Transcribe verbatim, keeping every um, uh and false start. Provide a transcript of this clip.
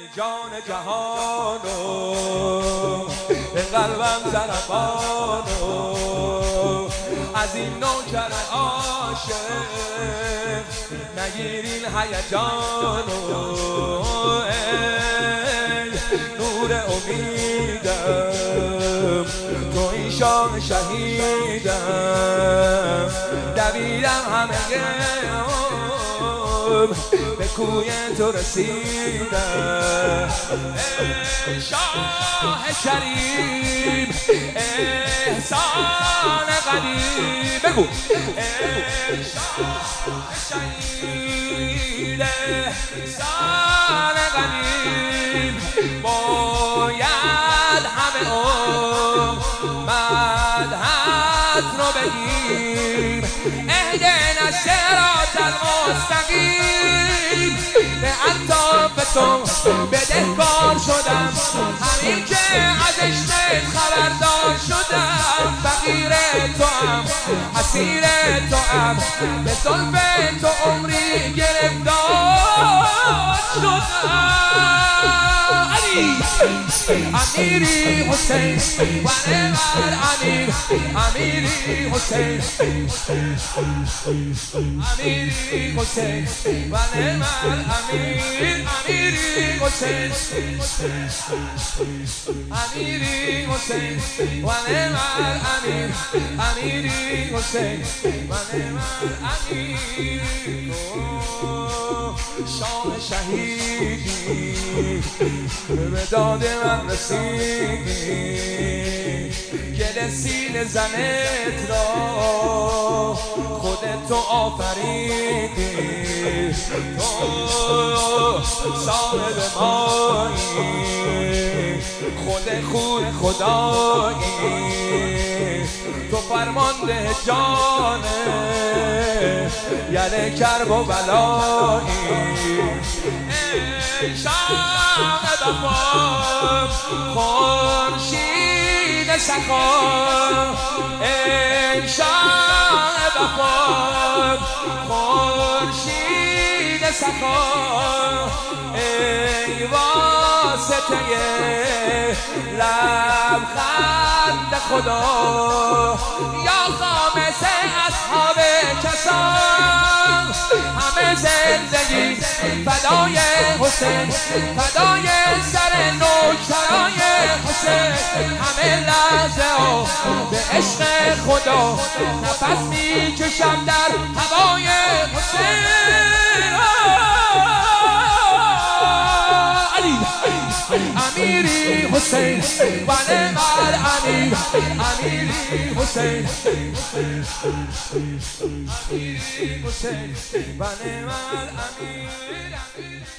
جان جهانو به قلبم ضربانو از این نوکر عاشق نگیرین هیجانو ای نور امیدم تو این شام شهیدم دویدم همه به کوی تو رسیدم ای شاه کریم احسان قدیم بگو ای شاه شهید احسان قدیم باید همه عمر مدحت رو بگیم اهدنا الصراط المستقیم به عطا به تو بدهکار شدم همین که از عشقت خبردار شدم فقیر تو هم اسیر تو هم به زلف تو عمری گرفتار شدم امیری حسین و نعم الامیر امیری حسین امیری حسین و نعم الامیر امیری حسین امیری حسین و نعم الامیر امیری حسین و نعم الامیر شاه شهیدی به داد من رسیدی گل سینه زنت را خودت تو آفریدی تو صاحب مایی خود خون خدایی تو فرمانده جانه یعنی کرب و بلایی ای شام وفا خورشید سخا ای شام وفا خورشید سخا ای واسطه لبخند خدا یا خامس اصحاب کسان همه زندگی فدای حسین فدای سر نوکرای حسین همه لحظه ها به عشق خدا نفس میکشم در هوای حسین امیری حسین و نعم الامیر امیری حسین امیری حسین و نعم الامیر